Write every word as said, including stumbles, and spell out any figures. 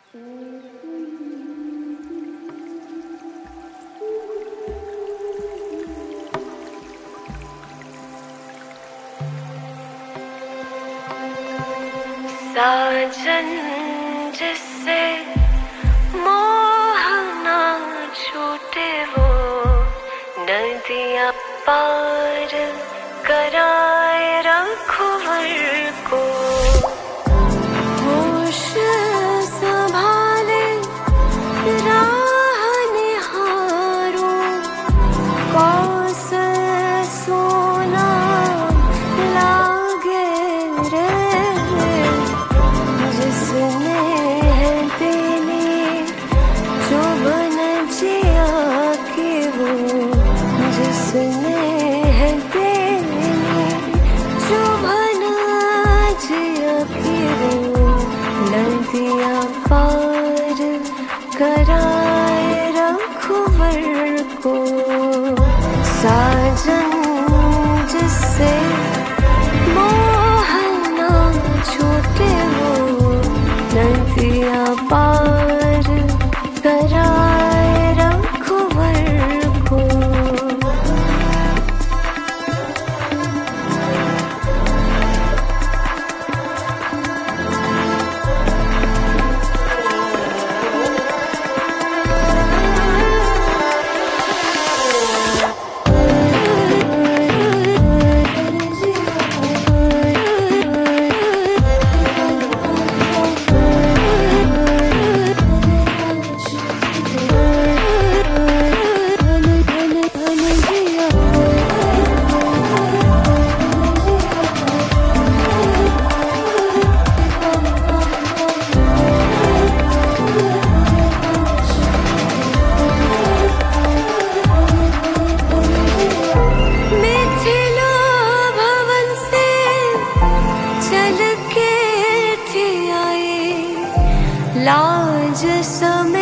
साजन जिससे मोह ना छूटे वो नदियाँ पार कराए रखवर को। होश संभाले राह निहारो कौशल सोना लागे रे। जिसने है देने जो बन जिया के वो, जिसने है देने जो बन जिया के वो नदियाँ पार कराए रखवर को। साजन जिससे मोह ना छूटे वो नदियाँ पार कराए रखवर को। मिथिला भवन से चल के थी आए लाज समय